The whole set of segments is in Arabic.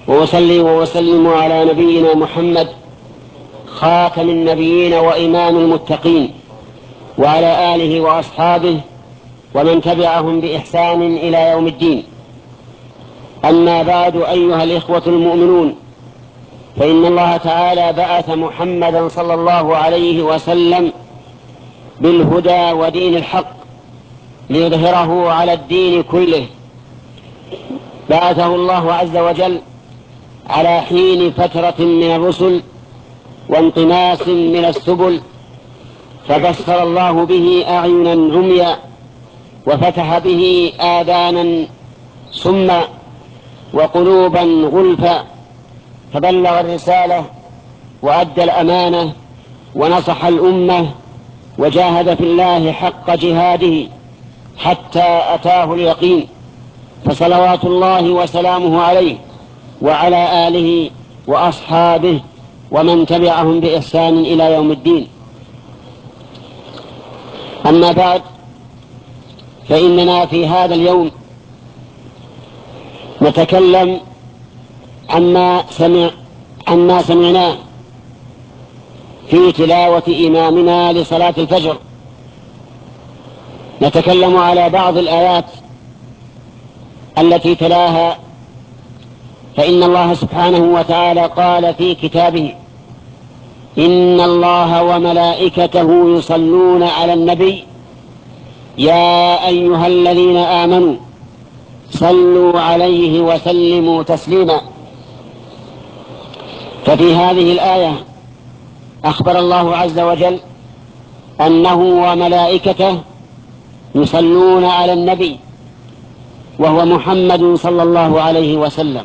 وأصلي وأسلم على نبينا محمد خاتم النبيين وإمام المتقين، وعلى آله وأصحابه ومن تبعهم بإحسان إلى يوم الدين. أما بعد، أيها الإخوة المؤمنون، فإن الله تعالى بعث محمدا صلى الله عليه وسلم بالهدى ودين الحق ليظهره على الدين كله. بعثه الله عز وجل على حين فترة من الرسل وانطماس من السبل، فبصر الله به أعينا عميا وفتح به آذانا سما وقلوبا غلفا، فبلغ الرسالة وأدى الأمانة ونصح الأمة وجاهد في الله حق جهاده حتى أتاه اليقين، فصلوات الله وسلامه عليه وعلى آله وأصحابه ومن تبعهم بإحسان إلى يوم الدين. أما بعد، فإننا في هذا اليوم نتكلم عما سمعناه في تلاوة إمامنا لصلاة الفجر. نتكلم على بعض الآيات التي تلاها، فإن الله سبحانه وتعالى قال في كتابه: إن الله وملائكته يصلون على النبي يا أيها الذين آمنوا صلوا عليه وسلموا تسليما. ففي هذه الآية أخبر الله عز وجل أنه وملائكته يصلون على النبي، وهو محمد صلى الله عليه وسلم.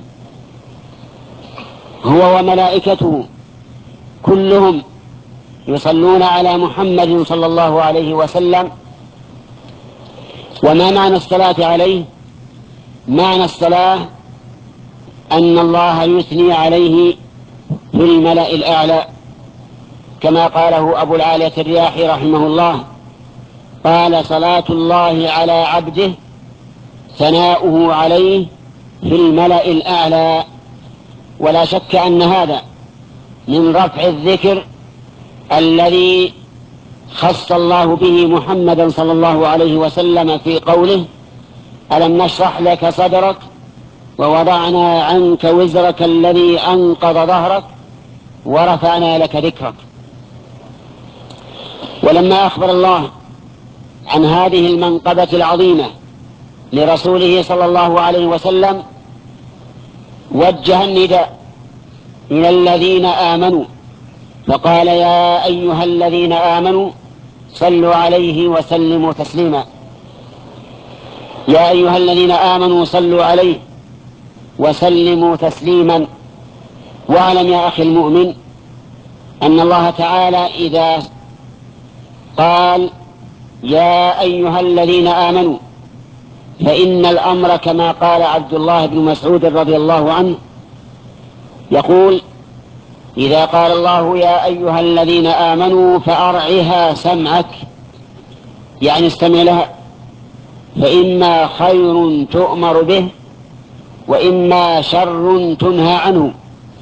هو وملائكته كلهم يصلون على محمد صلى الله عليه وسلم. وما معنى الصلاة عليه؟ معنى الصلاة أن الله يثني عليه في الملأ الأعلى، كما قاله أبو العالية الرياحي رحمه الله، قال: صلاة الله على عبده ثناؤه عليه في الملأ الأعلى. ولا شك أن هذا من رفع الذكر الذي خص الله به محمدا صلى الله عليه وسلم في قوله: ألم نشرح لك صدرك ووضعنا عنك وزرك الذي أنقض ظهرك ورفعنا لك ذكرك. ولما أخبر الله عن هذه المنقبة العظيمة لرسوله صلى الله عليه وسلم، وجه النداء إلى الذين آمنوا فقال: يا أيها الذين آمنوا صلوا عليه وسلموا تسليما. يا أيها الذين آمنوا صلوا عليه وسلموا تسليما. واعلم يا أخي المؤمن أن الله تعالى إذا قال يا أيها الذين آمنوا، فإن الأمر كما قال عبد الله بن مسعود رضي الله عنه، يقول: إذا قال الله يا أيها الذين آمنوا فأرعها سمعك، يعني استمع لها، فإما خير تؤمر به وإما شر تنهى عنه.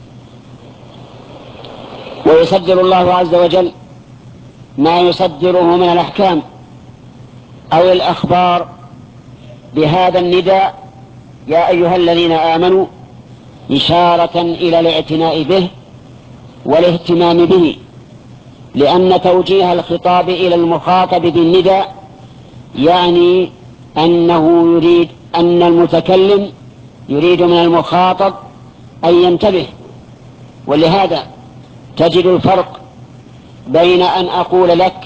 ويصدر الله عز وجل ما يصدره من الأحكام أو الأخبار بهذا النداء يا أيها الذين آمنوا، إشارة إلى الاعتناء به والاهتمام به، لأن توجيه الخطاب إلى المخاطب بالنداء يعني أنه يريد أن المتكلم يريد من المخاطب أن ينتبه. ولهذا تجد الفرق بين أن أقول لك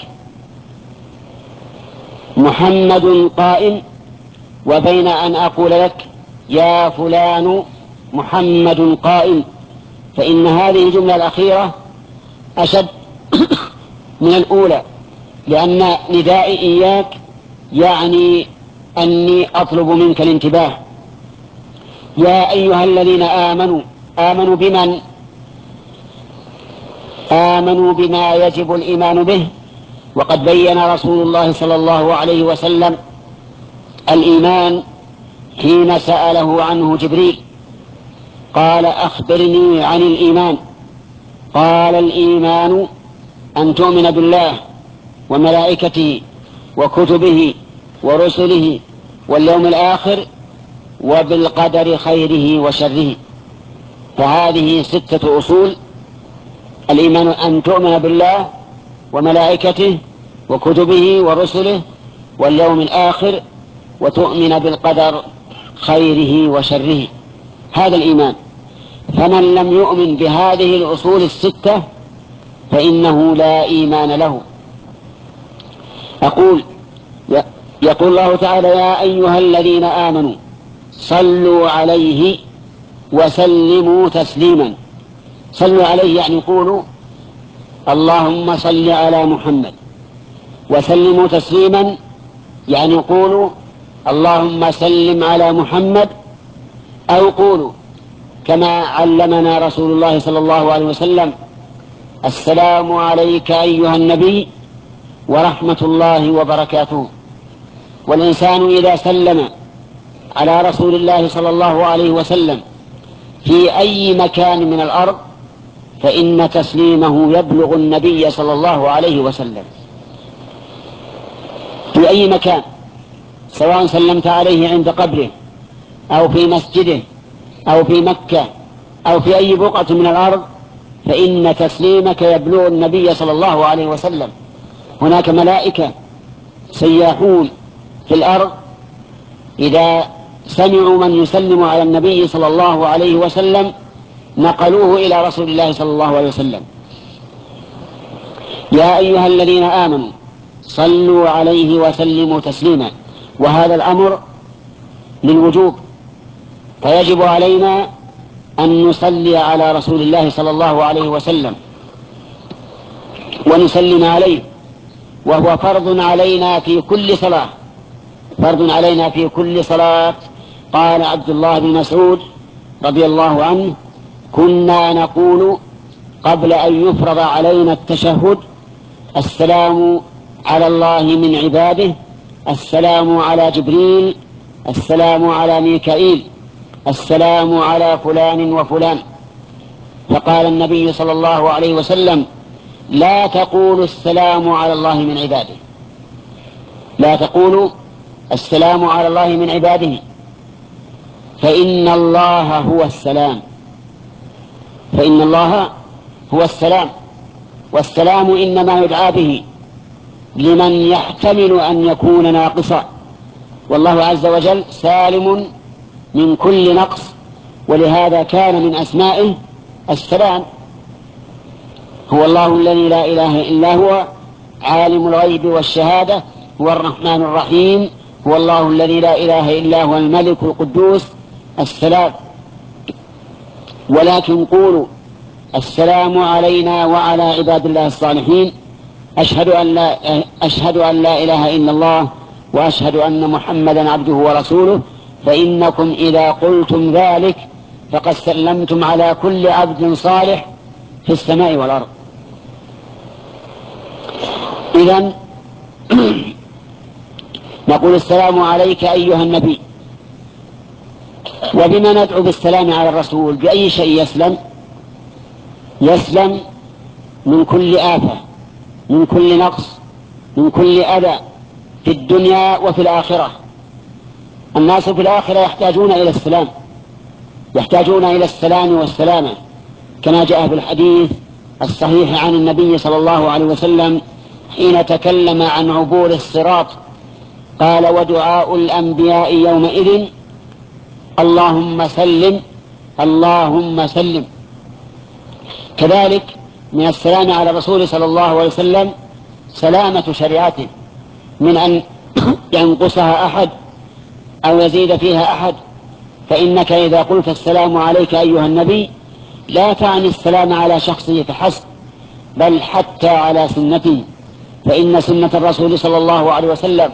محمد قائم وبين أن أقول لك يا فلان محمد قائم، فإن هذه الجملة الأخيرة أشد من الأولى، لأن ندائي إياك يعني أني أطلب منك الانتباه. يا أيها الذين آمنوا، آمنوا بمن؟ آمنوا بما يجب الإيمان به، وقد بين رسول الله صلى الله عليه وسلم الإيمان حين سأله عنه جبريل، قال أخبرني عن الإيمان. قال الإيمان أن تؤمن بالله وملائكته وكتبه ورسله واليوم الآخر وبالقدر خيره وشره. فهذه 6 أصول: الإيمان أن تؤمن بالله وملائكته وكتبه ورسله واليوم الآخر وتؤمن بالقدر خيره وشره. هذا الإيمان. فمن لم يؤمن بهذه الأصول 6 فإنه لا إيمان له. يقول الله تعالى: يا أيها الذين آمنوا صلوا عليه وسلموا تسليما. صلوا عليه يعني قولوا اللهم صل على محمد. وسلموا تسليما يعني قولوا اللهم سلم على محمد، أو قولوا كما علمنا رسول الله صلى الله عليه وسلم: السلام عليك أيها النبي ورحمة الله وبركاته. والإنسان إذا سلم على رسول الله صلى الله عليه وسلم في أي مكان من الأرض فإن تسليمه يبلغ النبي صلى الله عليه وسلم في أي مكان، سواء سلمت عليه عند قبره أو في مسجده أو في مكة أو في أي بقعة من الأرض، فإن تسليمك يبلغ النبي صلى الله عليه وسلم. هناك ملائكة سياحون في الأرض إذا سمعوا من يسلم على النبي صلى الله عليه وسلم نقلوه إلى رسول الله صلى الله عليه وسلم. يا أيها الذين آمنوا صلوا عليه وسلموا تسليما. وهذا الأمر للوجوب، فيجب علينا أن نصلي على رسول الله صلى الله عليه وسلم ونسلم عليه، وهو فرض علينا في كل صلاة، فرض علينا في كل صلاة. قال عبد الله بن مسعود رضي الله عنه: كنا نقول قبل أن يفرض علينا التشهد: السلام على الله من عباده، السلام على جبريل، السلام على ميكائيل، السلام على فلان وفلان. فقال النبي صلى الله عليه وسلم: لا تقولوا السلام على الله من عباده، لا تقولوا السلام على الله من عباده، فإن الله هو السلام، فإن الله هو السلام. والسلام إنما يدعى به لمن يحتمل أن يكون ناقصا، والله عز وجل سالم من كل نقص، ولهذا كان من أسمائه السلام. هو الله الذي لا إله إلا هو عالم الغيب والشهادة، هو الرحمن الرحيم، هو الله الذي لا إله إلا هو الملك القدوس السلام. ولكن قولوا السلام علينا وعلى عباد الله الصالحين، أشهد أن لا إله إلا الله وأشهد أن محمدا عبده ورسوله، فإنكم إذا قلتم ذلك فقد سلمتم على كل عبد صالح في السماء والأرض. إذن نقول السلام عليك أيها النبي. وبما ندعو بالسلام على الرسول؟ بأي شيء يسلم؟ يسلم من كل آفة، من كل نقص، من كل أذى في الدنيا وفي الآخرة. الناس في الآخرة يحتاجون إلى السلام، يحتاجون إلى السلام والسلامة، كما جاء في الحديث الصحيح عن النبي صلى الله عليه وسلم حين تكلم عن عبور الصراط قال: ودعاء الأنبياء يومئذ اللهم سلم اللهم سلم. كذلك من السلام على الرسول صلى الله عليه وسلم سلامة شريعته من أن ينقصها أحد أو يزيد فيها أحد. فإنك إذا قلت السلام عليك أيها النبي لا تعني السلام على شخصه فحسب، بل حتى على سنته، فإن سنة الرسول صلى الله عليه وسلم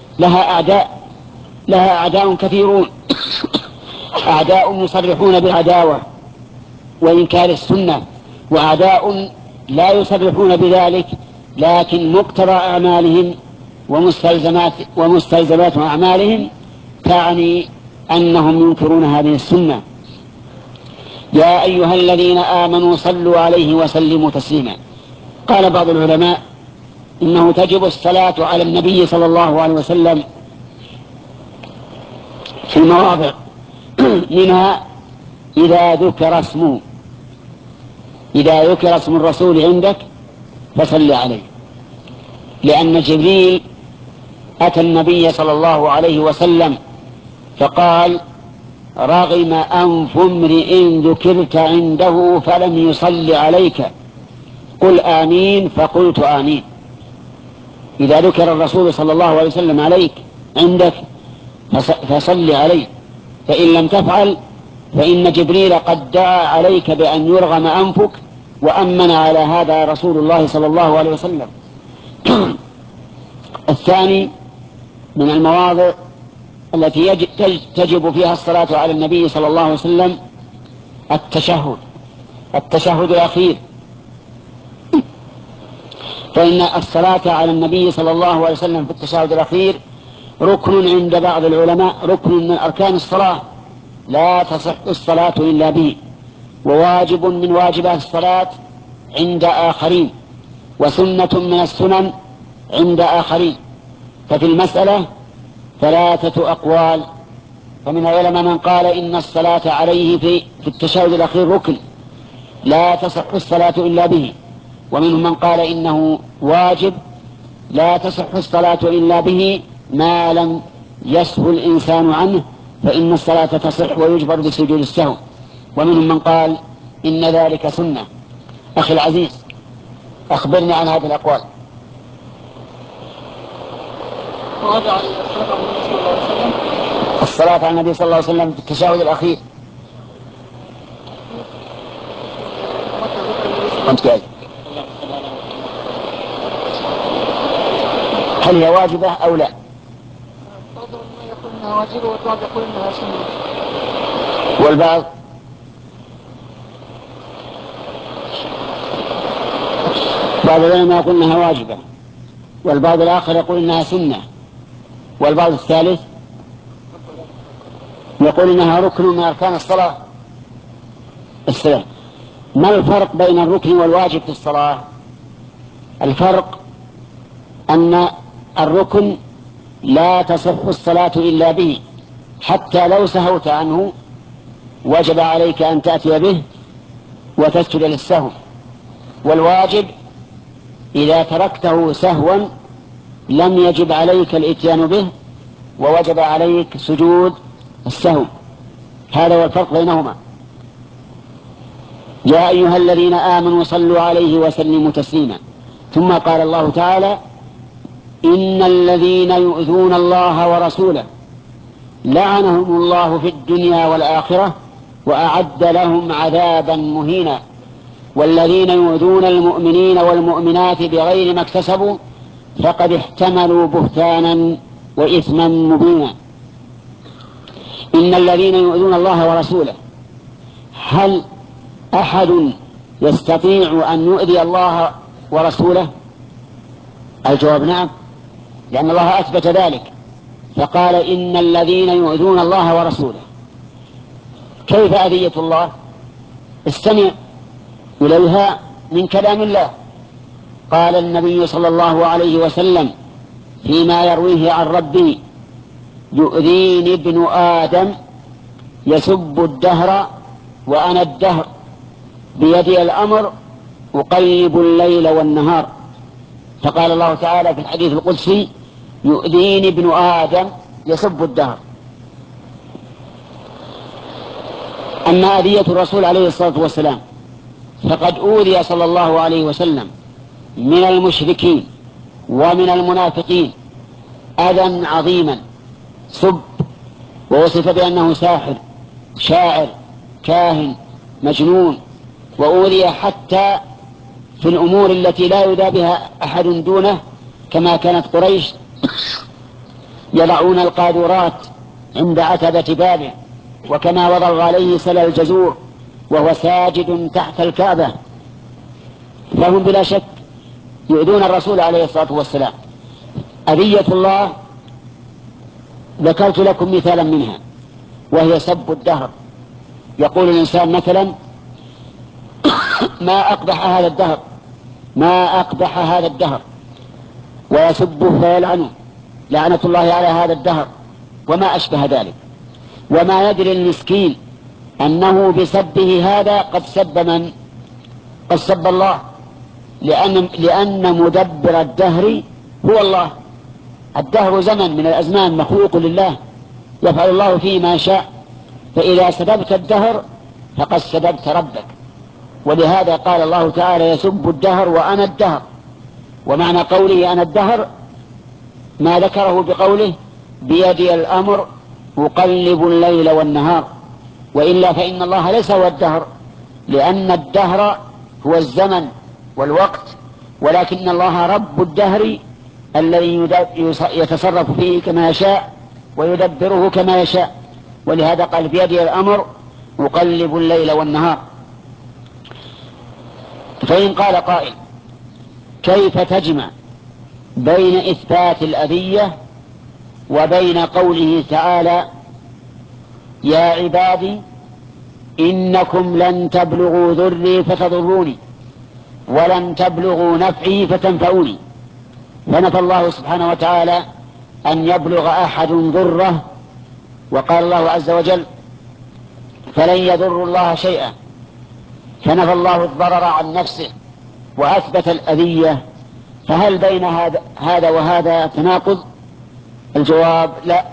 لها أعداء كثيرون أعداء يصرحون بالعداوة وإنكار السنة، وأعداء لا يصرحون بذلك لكن مقتضى أعمالهم ومستلزمات أعمالهم تعني أنهم ينكرون هذه السنة. يا أيها الذين آمنوا صلوا عليه وسلموا تسليما. قال بعض العلماء إنه تجب الصلاة على النبي صلى الله عليه وسلم في مواضع منها إذا ذكر اسم الرسول عندك فصل عليه، لأن جبريل أتى النبي صلى الله عليه وسلم فقال: رغم أنف امرئ ذكرت عنده فلم يصل عليك، قل آمين، فقلت آمين. إذا ذكر الرسول صلى الله عليه وسلم عليك عندك فصل عليه، فإن لم تفعل فإن جبريل قد دعا عليك بأن يرغم أنفك، وأمن على هذا رسول الله صلى الله عليه وسلم. الثاني من المواضع التي تجب فيها الصلاة على النبي صلى الله عليه وسلم التشهد الأخير، فإن الصلاة على النبي صلى الله عليه وسلم في التشهد الأخير ركن عند بعض العلماء، ركن من أركان الصلاة لا تصح الصلاة إلا به، وواجب من واجبات الصلاة عند آخرين، وسنة من السنن عند آخرين. ففي المسألة 3 أقوال، فمن العلماء من قال إن الصلاة عليه في التشهد الأخير ركن لا تصح الصلاة إلا به، ومنهم من قال إنه واجب لا تصح الصلاة إلا به ما لم يسهو الإنسان عنه، فإن الصلاة تصح ويجبر بسجود السهو، ومنهم من قال إن ذلك سنة. أخي العزيز، أخبرني عن هذه الأقوال. الصلاة على النبي صلى الله عليه وسلم في التشهد الأخير هل هي واجبة أو لا؟ يقول إنها واجبة، والبعض يقول إنها سنة. والبعض العلماء يقول إنها واجبة، والبعض الآخر يقول إنها سنة، والبعض الثالث يقول إنها ركن من أركان الصلاة. ما الفرق بين الركن والواجب في الصلاة؟ الفرق أن الركن لا تصح الصلاة إلا به، حتى لو سهوت عنه وجب عليك أن تأتي به وتسجد للسهو، والواجب إذا تركته سهوا لم يجب عليك الإتيان به ووجب عليك سجود السهو. هذا هو الفرق بينهما. يا أيها الذين آمنوا صلوا عليه وسلموا تسليما. ثم قال الله تعالى: إن الذين يؤذون الله ورسوله لعنهم الله في الدنيا والآخرة وأعد لهم عذابا مهينا، والذين يؤذون المؤمنين والمؤمنات بغير ما اكتسبوا فقد احتملوا بهتانا وإثما مبينا. إن الذين يؤذون الله ورسوله، هل أحد يستطيع أن يؤذي الله ورسوله؟ الجواب نعم، لأن الله أثبت ذلك فقال: إن الذين يؤذون الله ورسوله. كيف أذية الله؟ استمع إليها من كلام الله. قال النبي صلى الله عليه وسلم فيما يرويه عن ربي: يؤذيني ابن آدم يسب الدهر وأنا الدهر، بيدي الأمر أقلب الليل والنهار. فقال الله تعالى في الحديث القدسي: يؤذيني ابن آدم يسب الدهر. أما أذية الرسول عليه الصلاة والسلام فقد أوذي صلى الله عليه وسلم من المشركين ومن المنافقين أذى عظيما، سب، ووصف بأنه ساحر، شاعر، كاهن، مجنون، وأوذي حتى في الأمور التي لا يدى بها أحد دونه، كما كانت قريش يضعون القاذورات عند عتبة بابه، وكما وضع عليه سلى الجزور وهو ساجد تحت الكعبة. فهم بلا شك يؤذون الرسول عليه الصلاة والسلام. أذية الله ذكرت لكم مثالا منها، وهي سب الدهر، يقول الإنسان مثلا ما أقبح هذا الدهر، ما أقبح هذا الدهر، ويسبه فيلعنه لعنة الله على هذا الدهر وما أشبه ذلك. وما يدري المسكين أنه بسبه هذا قد سب من؟ قد سب الله، لأن مدبر الدهر هو الله. الدهر زمن من الأزمان مخلوق لله يفعل الله فيه ما شاء، فإذا سببت الدهر فقد سببت ربك. ولهذا قال الله تعالى يسب الدهر وأنا الدهر. ومعنى قوله أنا الدهر ما ذكره بقوله بيدي الأمر أقلب الليل والنهار، وإلا فإن الله ليس هو الدهر، لأن الدهر هو الزمن والوقت، ولكن الله رب الدهر الذي يتصرف فيه كما يشاء ويدبره كما يشاء. ولهذا قال بيدي الأمر أقلب الليل والنهار. فإن قال قائل كيف تجمع بين إثبات الأذية وبين قوله تعالى يا عبادي إنكم لن تبلغوا ضري فتضروني ولن تبلغوا نفعي فتنفعوني؟ فنفى الله سبحانه وتعالى أن يبلغ أحد ضره، وقال الله عز وجل فلن يضروا الله شيئا، فنفى الله الضرر عن نفسه وأثبت الأذية. فهل بين هذا وهذا تناقض؟ الجواب لا،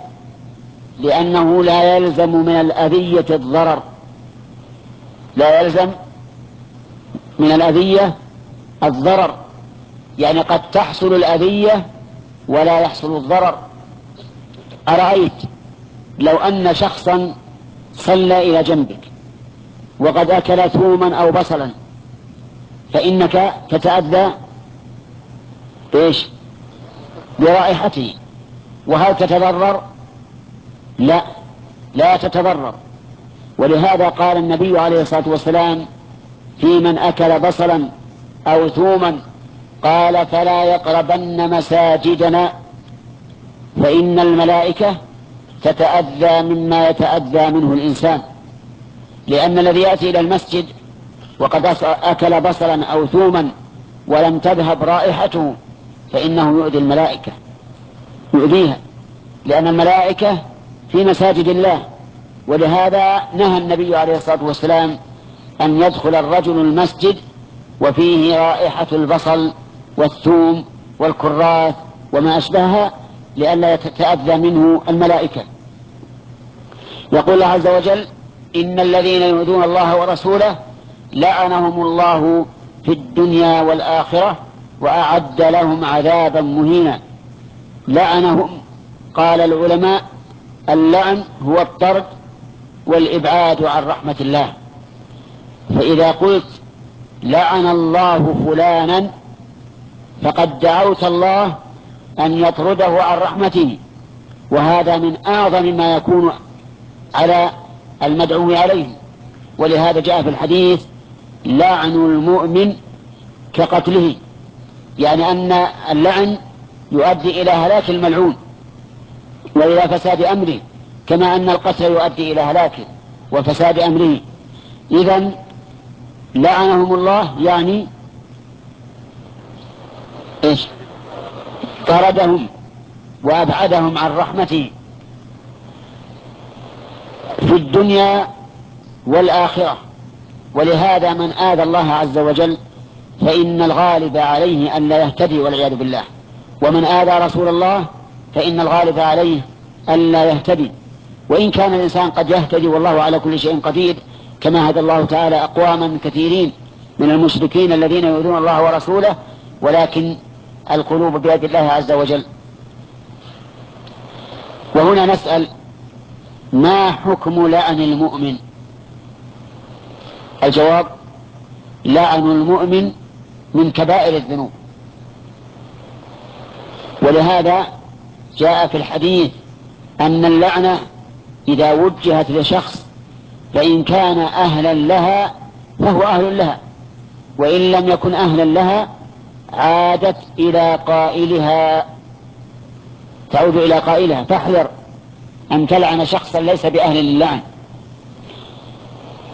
لأنه لا يلزم من الأذية الضرر، لا يلزم من الأذية الضرر، يعني قد تحصل الأذية ولا يحصل الضرر. أرأيت لو أن شخصا صلى إلى جنبك وقد أكل ثوما أو بصلا، فإنك تتأذى إيش؟ برائحته، وهل تتضرر؟ لا، لا تتضرر. ولهذا قال النبي عليه الصلاة والسلام في من أكل بصلا أو ثوما قال فلا يقربن مساجدنا فإن الملائكة تتأذى مما يتأذى منه الإنسان. لأن الذي يأتي إلى المسجد وقد أكل بصلا أو ثوما ولم تذهب رائحته فإنه يؤذي الملائكة، يؤذيها، لأن الملائكة في مساجد الله. ولهذا نهى النبي عليه الصلاة والسلام أن يدخل الرجل المسجد وفيه رائحة البصل والثوم والكراث وما أشبهها لئلا يتأذى منه الملائكة. يقول الله عز وجل إن الذين يؤذون الله ورسوله لعنهم الله في الدنيا والآخرة وأعد لهم عذابا مهينا. لعنهم، قال العلماء اللعن هو الطرد والإبعاد عن رحمة الله. فإذا قلت لعن الله فلانا فقد دعوت الله أن يطرده عن رحمته، وهذا من أعظم ما يكون على المدعو عليه. ولهذا جاء في الحديث لعن المؤمن كقتله، يعني أن اللعن يؤدي إلى هلاك الملعون وإلى فساد أمره، كما أن القتل يؤدي إلى هلاكه وفساد أمره. إذن لعنهم الله يعني إيش؟ طردهم وأبعدهم عن رحمته في الدنيا والآخرة. ولهذا من آذى الله عز وجل فإن الغالب عليه أن لا يهتدي والعياذ بالله، ومن آذى رسول الله فإن الغالب عليه أن لا يهتدي. وإن كان الإنسان قد يهتدي والله على كل شيء قدير، كما هدى الله تعالى أقواما كثيرين من المشركين الذين يؤذون الله ورسوله، ولكن القلوب بيد الله عز وجل. وهنا نسأل ما حكم لعن المؤمن؟ الجواب لعن المؤمن من كبائر الذنوب. ولهذا جاء في الحديث أن اللعنة إذا وجهت لشخص فإن كان أهلا لها فهو أهل لها، وإن لم يكن أهلا لها عادت إلى قائلها، تعود إلى قائلها. فاحذر أن تلعن شخصا ليس بأهل للعن.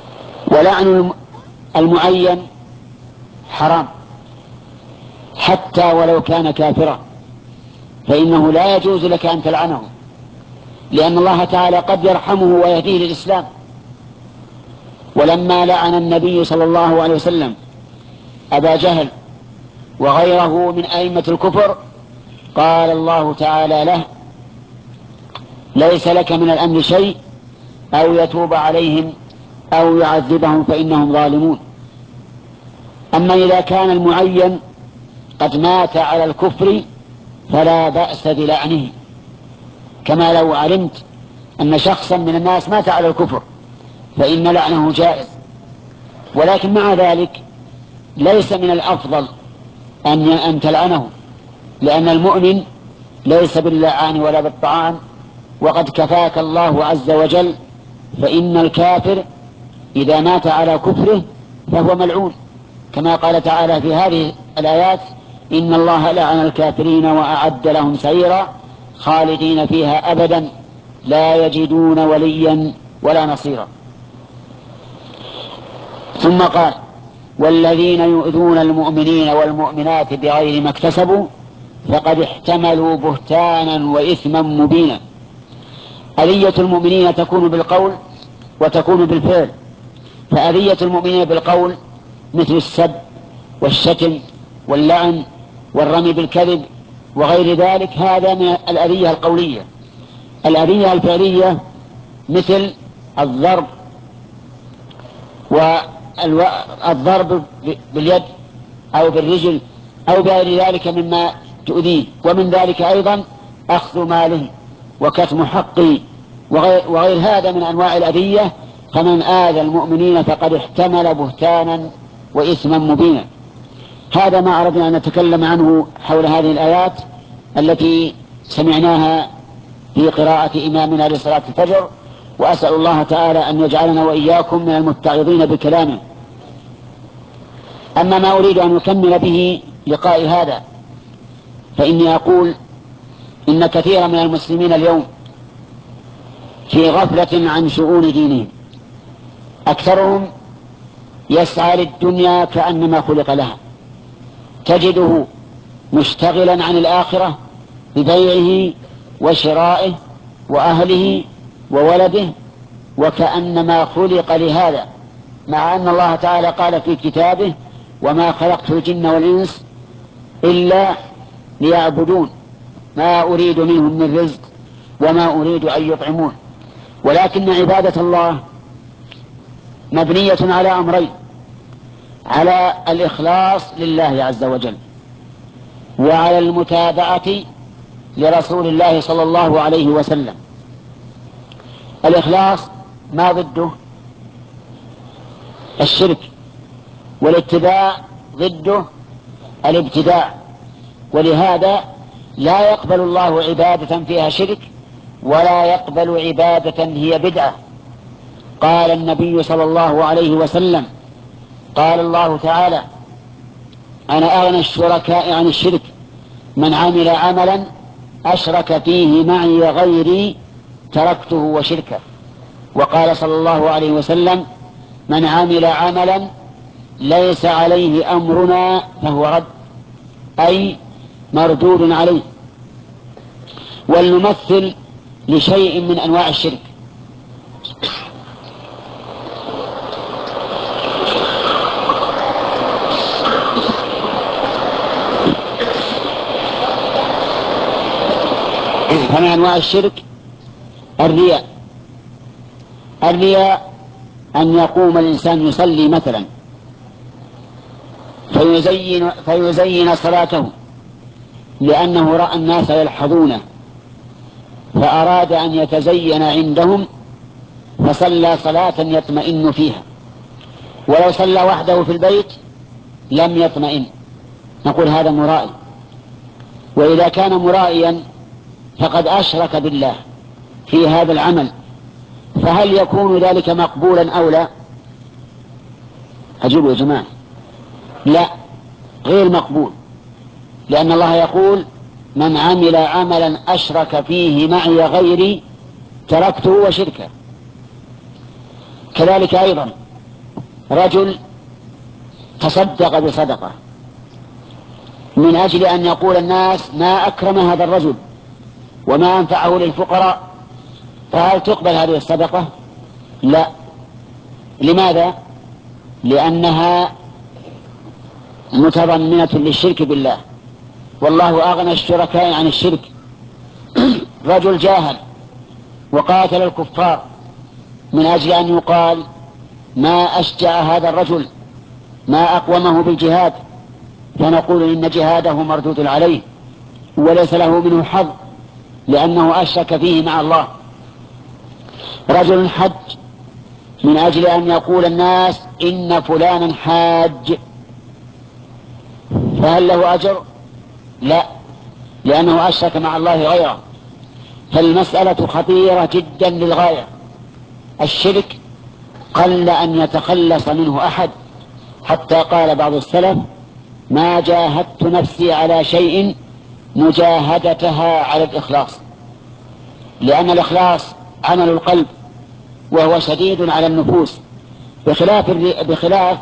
ولعن المعين حرام حتى ولو كان كافرا، فإنه لا يجوز لك أن تلعنه، لأن الله تعالى قد يرحمه ويهديه للإسلام. ولما لعن النبي صلى الله عليه وسلم أبا جهل وغيره من أئمة الكفر قال الله تعالى له: ليس لك من الأمر شيء أو يتوب عليهم أو يعذبهم فإنهم ظالمون. أما إذا كان المعين قد مات على الكفر فلا بأس بلعنه، كما لو علمت أن شخصا من الناس مات على الكفر فإن لعنه جائز. ولكن مع ذلك ليس من الأفضل أن تلعنه، لأن المؤمن ليس باللعان ولا بالطعان، وقد كفاك الله عز وجل، فإن الكافر إذا مات على كفره فهو ملعون، كما قال تعالى في هذه الآيات: إن الله لعن الكافرين وأعد لهم سعيرا خالدين فيها أبدا لا يجدون وليا ولا نصيرا. ثم قال: والذين يؤذون المؤمنين والمؤمنات بغير ما اكتسبوا فقد احتملوا بهتانا وإثما مبينا. أذية المؤمنين تكون بالقول وتكون بالفعل. فأذية المؤمنين بالقول مثل السب والشتم واللعن والرمي بالكذب وغير ذلك، هذا من الأذية القولية. الأذية الفعلية مثل الضرب، والضرب باليد أو بالرجل أو بغير ذلك مما تؤذيه، ومن ذلك أيضا أخذ ماله وكتم حقه وغير هذا من أنواع الأذية. فمن آذى المؤمنين فقد احتمل بهتانا وإثما مبينا. هذا ما أردنا أن نتكلم عنه حول هذه الآيات التي سمعناها في قراءة إمامنا لصلاة الفجر، وأسأل الله تعالى أن يجعلنا وإياكم من المتعظين بكلامه. أما ما أريد أن أكمل به لقاء هذا، فإني أقول إن كثيرا من المسلمين اليوم في غفلة عن شؤون دينهم. أكثرهم يسعى للدنيا كأنما خلق لها، تجده مشتغلا عن الآخرة ببيعه وشرائه وأهله وولده وكأنما خلق لهذا، مع أن الله تعالى قال في كتابه: وما خلقت الجن والإنس إلا ليعبدون ما أريد منهم من رزق وما أريد أن يطعمون. ولكن عبادة الله مبنية على أمرين: على الإخلاص لله عز وجل، وعلى المتابعة لرسول الله صلى الله عليه وسلم. الإخلاص ما ضده؟ الشرك، والاتباع ضده الابتداع. ولهذا لا يقبل الله عبادة فيها شرك، ولا يقبل عبادة هي بدعة. قال النبي صلى الله عليه وسلم: قال الله تعالى: أنا أغنى الشركاء عن الشرك من عمل عملا أشرك فيه معي غيري تركته وشركه. وقال صلى الله عليه وسلم: من عمل عملا ليس عليه أمرنا فهو رد، أي مردود عليه. ولنمثل لشيء من أنواع الشرك. فمن أنواع الشرك الرياء. الرياء أن يقوم الإنسان يصلي مثلا فيزين صلاته لأنه رأى الناس يلحظونه فأراد أن يتزين عندهم فصلى صلاة يطمئن فيها، ولو صلى وحده في البيت لم يطمئن، نقول هذا مرائي. وإذا كان مرائيا فقد أشرك بالله في هذا العمل، فهل يكون ذلك مقبولا أو لا؟ أجيبوا يا جماعة. لا، غير مقبول، لأن الله يقول: من عمل عملا أشرك فيه معي غيري تركته وشركه. كذلك أيضا رجل تصدق بصدقة من أجل أن يقول الناس ما أكرم هذا الرجل وما أنفعه للفقراء، فهل تقبل هذه الصدقة؟ لا. لماذا؟ لأنها متضمنة للشرك بالله، والله أغنى الشركاء عن الشرك. رجل جاهل وقاتل الكفار من أجل أن يقال ما أشجع هذا الرجل، ما أقومه بالجهاد، فنقول إن جهاده مردود عليه وليس له منه حظ لأنه أشرك فيه مع الله. رجل حج من أجل أن يقول الناس إن فلانا حاج، فهل له أجر؟ لا، لأنه أشرك مع الله غيره. فالمسألة خطيرة جدا للغاية. الشرك قل أن يتخلص منه أحد، حتى قال بعض السلف ما جاهدت نفسي على شيء مجاهدتها على الإخلاص، لأن الإخلاص عمل القلب وهو شديد على النفوس، بخلاف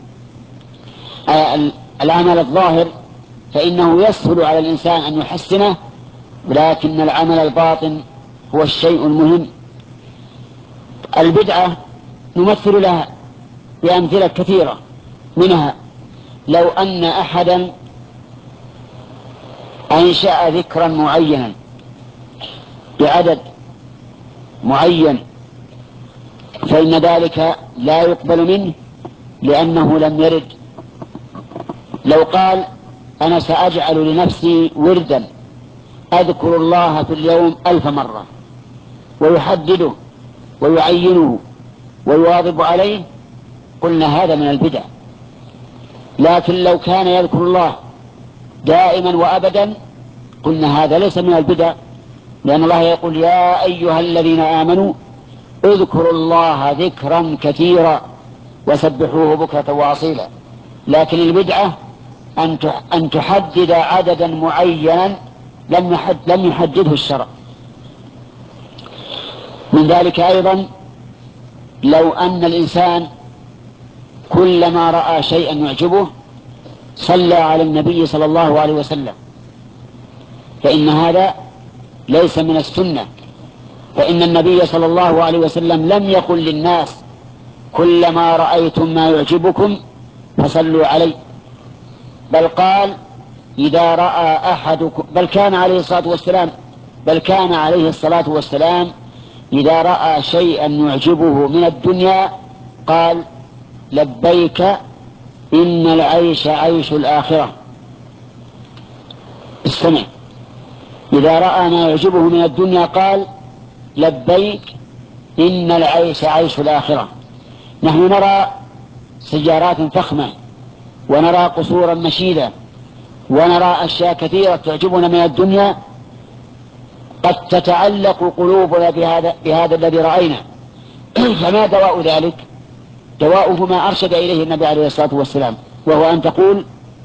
العمل الظاهر فإنه يسهل على الإنسان أن يحسنه، لكن العمل الباطن هو الشيء المهم. البدعة نمثل لها بأمثلة كثيرة، منها لو أن أحدا أنشأ ذكرا معينا بعدد معين فإن ذلك لا يقبل منه لأنه لم يرد. لو قال أنا سأجعل لنفسي وردا أذكر الله في اليوم 1000 مرة ويحدده ويعينه ويواظب عليه، قلنا هذا من البدع. لكن لو كان يذكر الله دائما وأبدا قلنا هذا ليس من البدع، لأن الله يقول يا أيها الذين آمنوا اذكروا الله ذكرا كثيرا وسبحوه بكرة وأصيلا. لكن البدعة أن تحدد عددا معينا لم يحدده الشرع. من ذلك أيضا لو أن الإنسان كلما رأى شيئا يعجبه صلى على النبي صلى الله عليه وسلم، فإن هذا ليس من السنة، فإن النبي صلى الله عليه وسلم لم يقل للناس كلما رأيتم ما يعجبكم فصلوا عليه، بل قال إذا رأى أحدكم، بل كان عليه الصلاة والسلام إذا رأى شيئا يعجبه من الدنيا قال لبيك إن العيش عيش الآخرة. استمع، إذا رأى ما يعجبه من الدنيا قال لبيك إن العيش عيش الآخرة. نحن نرى سيارات فخمة ونرى قصورا مشيدة ونرى أشياء كثيرة تعجبنا من الدنيا، قد تتعلق قلوبنا بهذا الذي رأينا. فما دواء ذلك؟ دواؤه ما أرشد إليه النبي عليه الصلاة والسلام، وهو أن تقول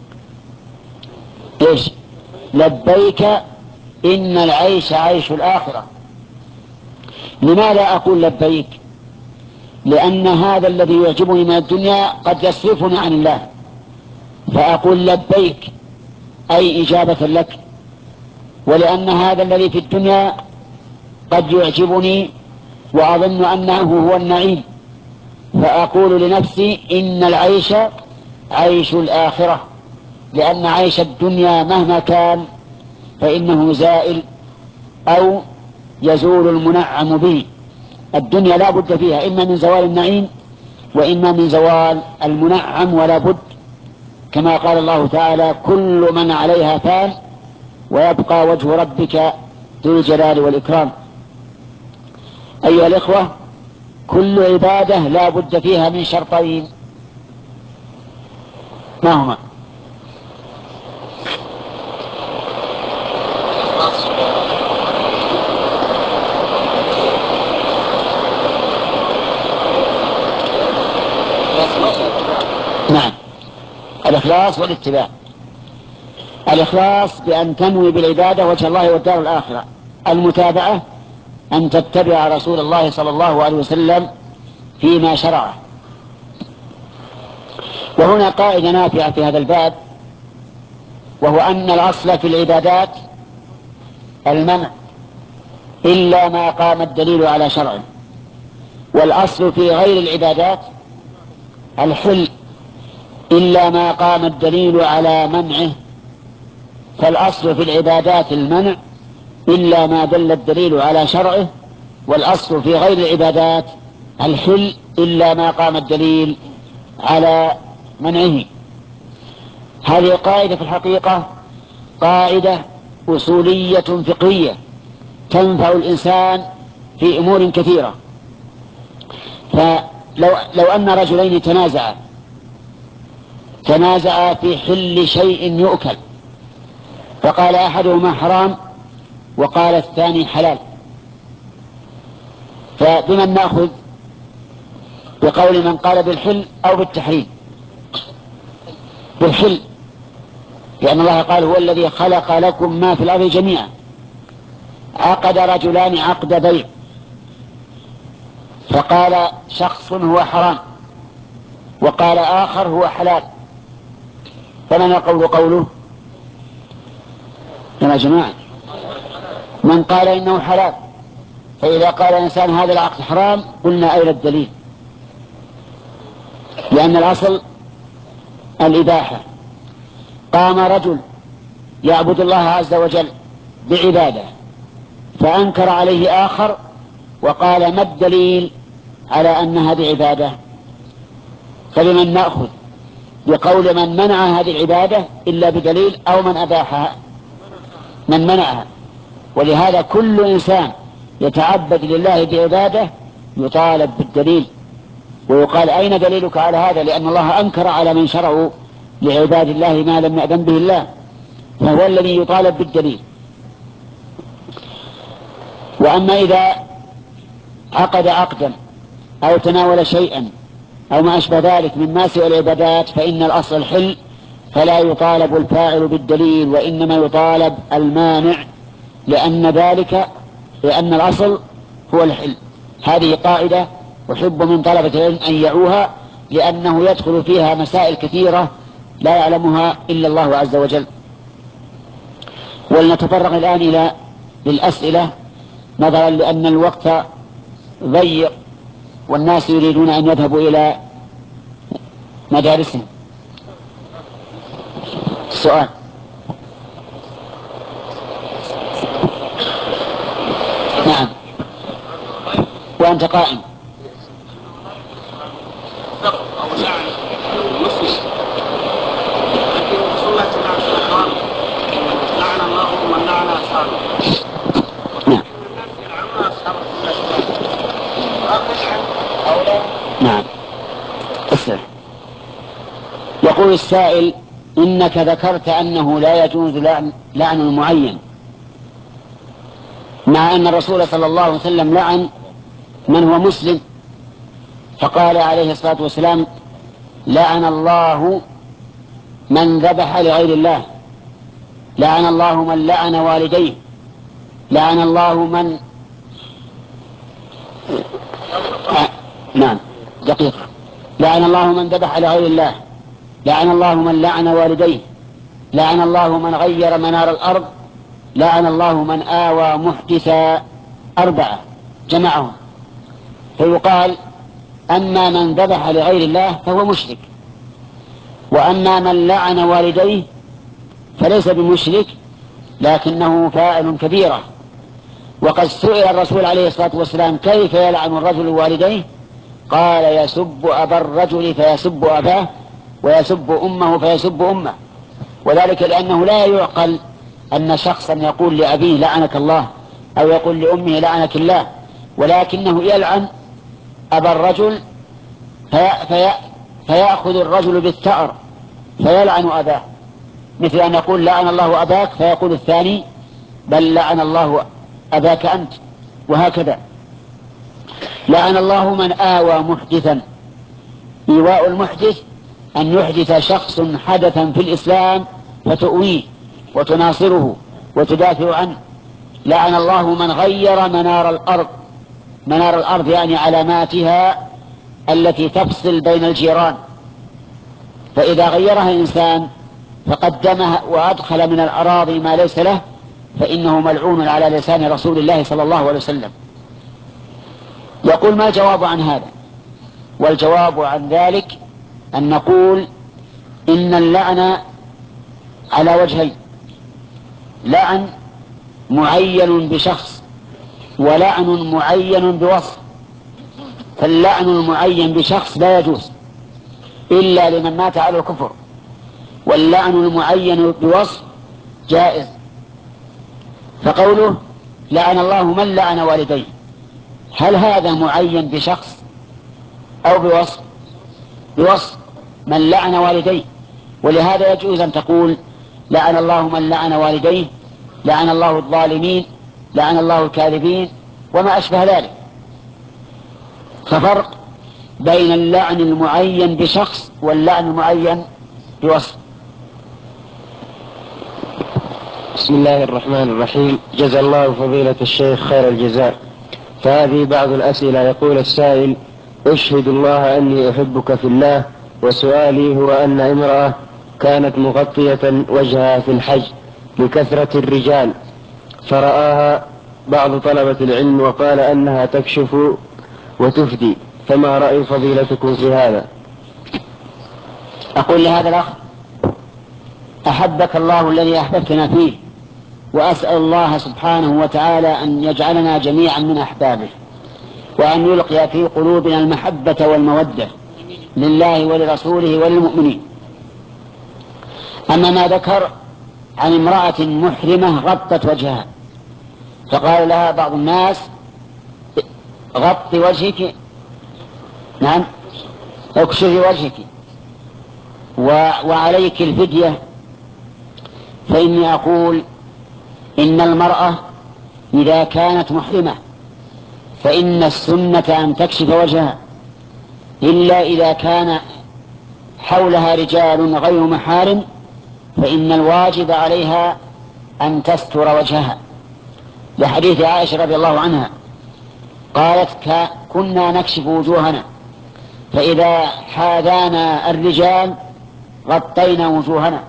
إيش؟ لبيك إن العيش عيش الآخرة. لماذا أقول لبيك؟ لأن هذا الذي يعجبني من الدنيا قد يصرفني عن الله، فأقول لبيك أي إجابة لك. ولأن هذا الذي في الدنيا قد يعجبني وأظن أنه هو النعيم، فأقول لنفسي إن العيش عيش الآخرة، لأن عيش الدنيا مهما كان فإنه زائل أو يزول المنعم به. الدنيا لا بد فيها إما من زوال النعيم وإما من زوال المنعم، ولا بد، كما قال الله تعالى كل من عليها فان ويبقى وجه ربك ذو الجلال والإكرام. أيها الإخوة، كل عبادة لا بد فيها من شرطين، ما هما؟ نعم، الإخلاص والاتباع. الإخلاص بأن تنوي بالعبادة وجه الله والدار الآخرة. المتابعة أن تتبع رسول الله صلى الله عليه وسلم فيما شرعه. وهنا قاعدة نافعة في هذا الباب، وهو أن الأصل في العبادات المنع إلا ما قام الدليل على شرعه، والأصل في غير العبادات الحل إلا ما قام الدليل على منعه. فالأصل في العبادات المنع إلا ما دل الدليل على شرعه، والأصل في غير العبادات الحل إلا ما قام الدليل على منعه. هذه قاعدة في الحقيقة قاعدة أصولية فقهية تنفع الإنسان في أمور كثيرة. فلو أن رجلين تنازعا في حل شيء يؤكل، فقال أحدهما حرام وقال الثاني حلال، فبمن نأخذ؟ بقول من قال بالحل أو بالتحريم؟ بالحل، لأن الله قال هو الذي خلق لكم ما في الأرض جميعا. عقد رجلان عقد بيع، فقال شخص هو حرام وقال آخر هو حلال، فمن يقول قوله يا جماعة؟ من قال إنه حلال. فإذا قال الإنسان هذا العقد حرام قلنا أين الدليل؟ لأن الأصل الإباحة. قام رجل يعبد الله عز وجل بعبادة فأنكر عليه آخر وقال ما الدليل على أن هذه عبادة؟ فبمن نأخذ؟ بقول من منع هذه العبادة إلا بدليل، أو من أباحها؟ من منعها. ولهذا كل إنسان يتعبد لله بعبادة يطالب بالدليل، ويقال أين دليلك على هذا؟ لأن الله أنكر على من شرعوا لعباد الله ما لم يأذن به الله، فهو الذي يطالب بالدليل. وأما إذا عقد عقدا أو تناول شيئا أو ما أشبه ذلك مما سوى العبادات فإن الأصل الحل، فلا يطالب الفاعل بالدليل وإنما يطالب المانع، لأن الأصل هو الحل. هذه قاعدة أحب من طلبة العلم أن يعوها، لأنه يدخل فيها مسائل كثيرة لا يعلمها إلا الله عز وجل. ولنتفرغ الآن للأسئلة، نظرا لأن الوقت ضيق والناس يريدون أن يذهبوا إلى مدارسهم. السؤال. نعم، وأنت قائم. نعم. اسأل. يقول السائل إنك ذكرت أنه لا يجوز لعن المعين، مع أن الرسول صلى الله عليه وسلم لعن من هو مسلم، فقال عليه الصلاة والسلام لعن الله من ذبح لغير الله، لعن الله من لعن والديه، لعن الله من نعم دقيقة، لعن الله من ذبح لغير الله، لعن الله من لعن والديه، لعن الله من غير منار الأرض، لعن الله من آوى محدثا. 4 جمعهم. فيقال أما من ذبح لغير الله فهو مشرك، وأما من لعن والديه فليس بمشرك لكنه فاعل كبيرة. وقد سئل الرسول عليه الصلاة والسلام كيف يلعن الرجل والديه؟ قال يسب أبا الرجل فيسب أباه، ويسب أمه فيسب أمه. وذلك لأنه لا يعقل أن شخصا يقول لأبيه لعنك الله أو يقول لأمه لعنك الله، ولكنه يلعن أبا الرجل فيأخذ الرجل بالثأر فيلعن أباه، مثل أن يقول لعن الله أباك فيقول الثاني بل لعن الله أباك أنت، وهكذا. لعن الله من آوى محدثا. إيواء المحدث أن يحدث شخص حدثا في الإسلام فتؤويه وتناصره وتدافع عنه. لعن الله من غير منار الأرض. منار الأرض يعني علاماتها التي تفصل بين الجيران. فإذا غيرها الإنسان فقدمها وأدخل من الأراضي ما ليس له فإنه ملعون على لسان رسول الله صلى الله عليه وسلم. يقول: ما الجواب عن هذا؟ والجواب عن ذلك أن نقول إن اللعن على وجهين: لعن معين بشخص ولعن معين بوصف. فاللعن المعين بشخص لا يجوز إلا لمن مات على الكفر، واللعن المعين بوصف جائز. فقوله: لعن الله من لعن والديه، هل هذا معين بشخص أو بوصف؟ بوصف من لعن والديه. ولهذا يجوز أن تقول: لعن الله من لعن والديه، لعن الله الظالمين، لعن الله الكاذبين، وما أشبه ذلك. ففرق بين اللعن المعين بشخص واللعن المعين بوصف. بسم الله الرحمن الرحيم. جزا الله فضيلة الشيخ خير الجزاء. فهذه بعض الأسئلة. يقول السائل: أشهد الله أني أحبك في الله، وسؤالي هو أن امرأة كانت مغطية وجهها في الحج لكثرة الرجال، فرآها بعض طلبة العلم وقال أنها تكشف وتفدي، فما رأي فضيلتكم في هذا؟ أقول لهذا الأخ: أحبك الله الذي أحببتنا فيه، وأسأل الله سبحانه وتعالى أن يجعلنا جميعا من أحبابه، وأن يلقي في قلوبنا المحبة والمودة لله ولرسوله وللمؤمنين. أما ما ذكر عن امرأة محرمة غطت وجهها، فقال لها بعض الناس: غطي وجهك، نعم، اكشفي وجهك وعليك الفدية. فإني أقول إن المرأة إذا كانت محرمة فإن السنة أن تكشف وجهها، إلا إذا كان حولها رجال غير محارم فإن الواجب عليها أن تستر وجهها، لحديث عائشة رضي الله عنها قالت: كنا نكشف وجوهنا فإذا حاذانا الرجال غطينا وجوهنا.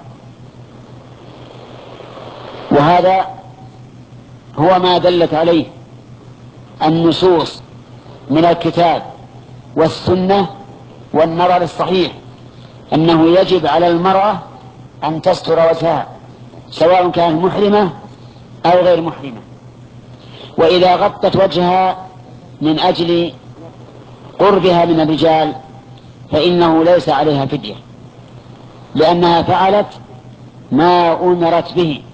وهذا هو ما دلت عليه النصوص من الكتاب والسنة والنظر الصحيح، أنه يجب على المرأة أن تستر وجهها سواء كانت محرمة أو غير محرمة. وإذا غطت وجهها من أجل قربها من الرجال فإنه ليس عليها فدية، لأنها فعلت ما أمرت به.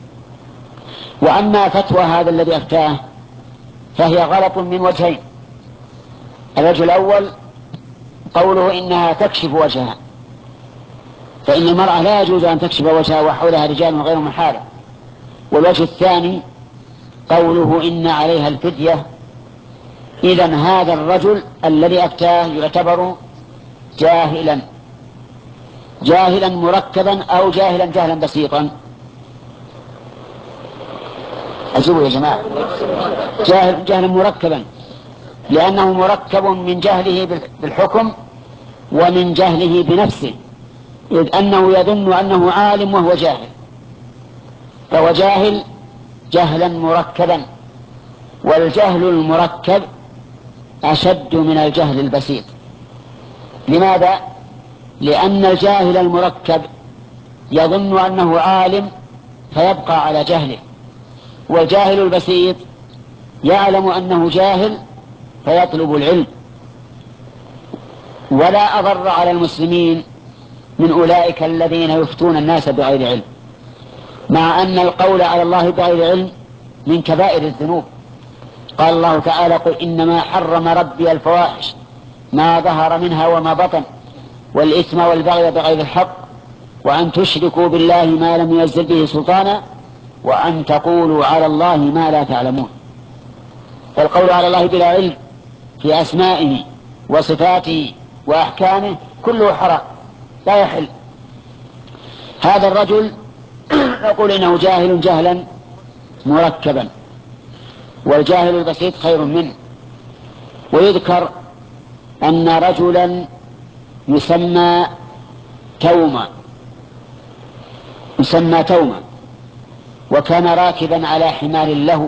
وأما فتوى هذا الذي أفتاه فهي غلط من وجهين: الوجه الأول قوله إنها تكشف وجهها، فإن المرأة لا يجوز أن تكشف وجهها وحولها رجال غير محارم. والوجه الثاني قوله إن عليها الفدية. إذن هذا الرجل الذي أفتاه يعتبر جاهلا مركبا أو جهلا بسيطا. أجيبوا يا جماعة، جهلا مركبا، لأنه مركب من جهله بالحكم ومن جهله بنفسه، إذ أنه يظن أنه عالم وهو جاهل، فهو جاهل جهلا مركبا. والجهل المركب أشد من الجهل البسيط. لماذا؟ لأن الجاهل المركب يظن أنه عالم فيبقى على جهله، والجاهل البسيط يعلم أنه جاهل فيطلب العلم. ولا أضر على المسلمين من أولئك الذين يفتون الناس بغير علم، مع أن القول على الله بغير علم من كبائر الذنوب. قال الله تعالى: قل إنما حرم ربي الفواحش ما ظهر منها وما بطن والإثم والبغي بغير الحق وأن تشركوا بالله ما لم ينزل به سلطانا وأن تقولوا على الله ما لا تعلمون. فالقول على الله بلا علم في أسمائه وصفاته وأحكامه كله حرام لا يحل. هذا الرجل نقول إنه جاهل جهلا مركبا، والجاهل البسيط خير منه. ويذكر أن رجلا يسمى توما، يسمى توما، وكان راكبا على حمار له،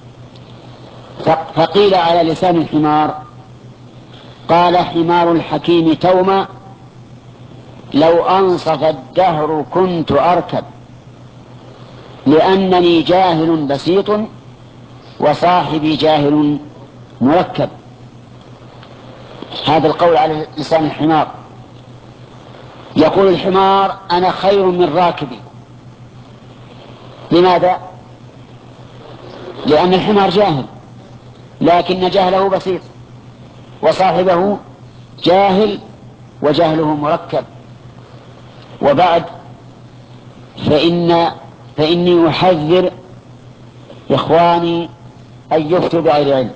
فقيل على لسان الحمار: قال حمار الحكيم توما: لو أنصف الدهر كنت أركب، لأنني جاهل بسيط وصاحبي جاهل مركب. هذا القول على لسان الحمار. يقول الحمار: أنا خير من راكبي. لماذا؟ لأن الحمار جاهل، لكن جهله بسيط، وصاحبه جاهل وجهله مركب. وبعد فإني أحذر إخواني أن يفتوا بغير علم.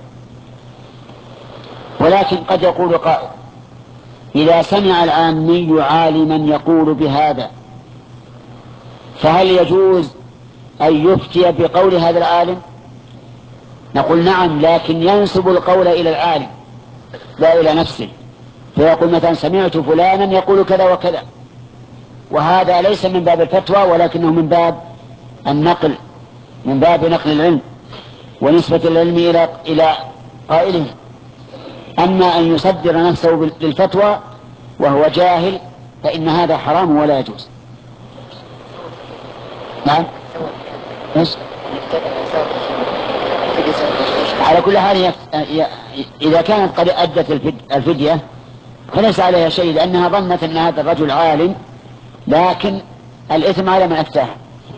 ولكن قد يقول قائل: إذا سمع العامي عالما يقول بهذا فهل يجوز أن يفتي بقول هذا العالم؟ نقول: نعم، لكن ينسب القول إلى العالم لا إلى نفسه، فيقول مثلا: سمعت فلانا يقول كذا وكذا، وهذا ليس من باب الفتوى ولكنه من باب النقل، من باب نقل العلم ونسبة العلم إلى قائله. أما أن يصدر نفسه للفتوى وهو جاهل فإن هذا حرام ولا يجوز. نعم. على كل حال إذا كانت قد أدت الفدية فليس عليها شيء، لأنها ظنت أن هذا الرجل عالم، لكن الإثم على من أفتاه.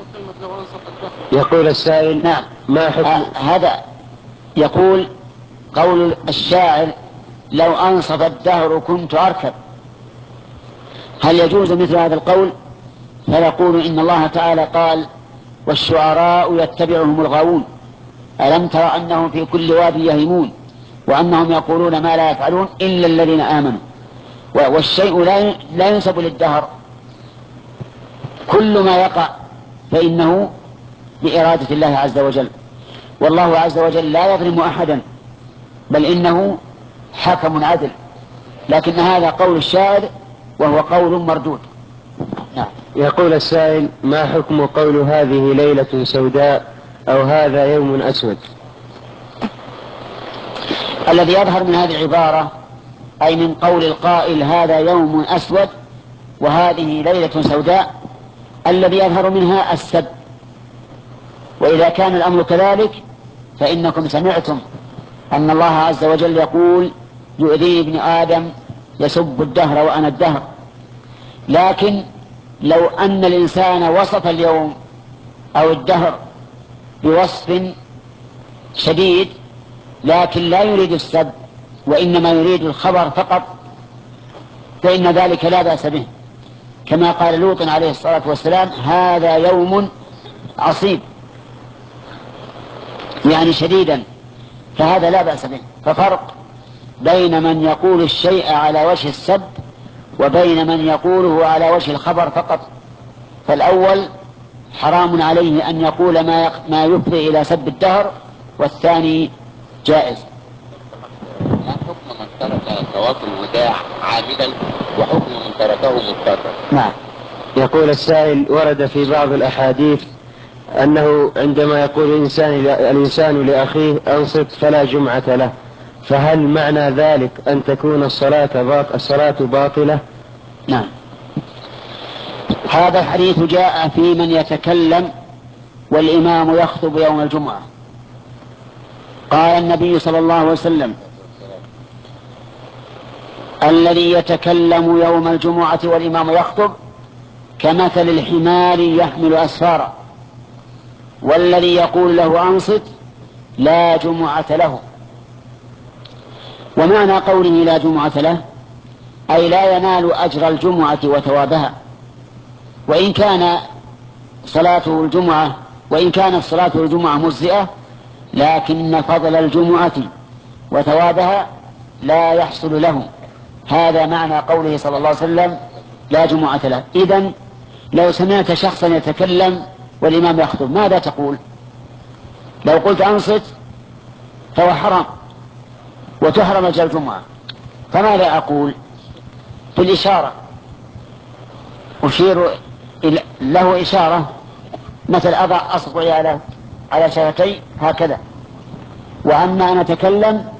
يقول السائل: نعم. ما حكم هذا يقول قول الشاعر: لو أنصف الدهر كنت أركب. هل يجوز مثل هذا القول؟ فيقول: إن الله تعالى قال: والشعراء يتبعهم الغاوون، ألم تر أنهم في كل واد يهيمون وأنهم يقولون ما لا يفعلون إلا الذين آمنوا. والشيء لا ينسب للدهر، كل ما يقع فإنه بإرادة الله عز وجل، والله عز وجل لا يظلم أحدا، بل إنه حكم عدل. لكن هذا قول الشاعر وهو قول مردود. نعم. يقول السائل: ما حكم قول هذه ليلة سوداء أو هذا يوم أسود؟ الذي يظهر من هذه العبارة أي من قول القائل هذا يوم أسود وهذه ليلة سوداء، الذي يظهر منها السب. وإذا كان الأمر كذلك فإنكم سمعتم أن الله عز وجل يقول: يؤذي ابن آدم يسب الدهر وأنا الدهر. لكن لو أن الإنسان وصف اليوم أو الدهر بوصف شديد لكن لا يريد السب وإنما يريد الخبر فقط، فإن ذلك لا بأس به، كما قال لوط عليه الصلاة والسلام: هذا يوم عصيب، يعني شديدا، فهذا لا بأس به. ففرق بين من يقول الشيء على وجه السب وبين من يقوله على وجه الخبر فقط. فالأول حرام عليه أن يقول ما يفضي إلى سب الدهر، والثاني جائز. حكم من ترك طواف الوداع عامدا وحكم من تركه مضطرا. نعم. يقول السائل: ورد في بعض الأحاديث أنه عندما يقول الإنسان لأخيه أنصت فلا جمعة له، فهل معنى ذلك أن تكون الصلاة باطلة؟ نعم. هذا الحديث جاء في من يتكلم والإمام يخطب يوم الجمعة. قال النبي صلى الله عليه وسلم: الذي يتكلم يوم الجمعة والإمام يخطب كمثل الحمار يحمل أسفارا، والذي يقول له أنصت لا جمعة له. ومعنى قوله لا جمعة له أي لا ينال أجر الجمعة وثوابها، وإن كانت صلاة الجمعة مجزئة، لكن فضل الجمعة وثوابها لا يحصل له. هذا معنى قوله صلى الله عليه وسلم: لا جمعة له. إذن لو سمعت شخصا يتكلم والإمام يخطب ماذا تقول؟ لو قلت أنصت فهو حرام وتحرم أجر الجمعة، فماذا أقول؟ بالإشارة أشير له إشارة مثل أضع أصبعي على شفتي هكذا. وأما أن أتكلم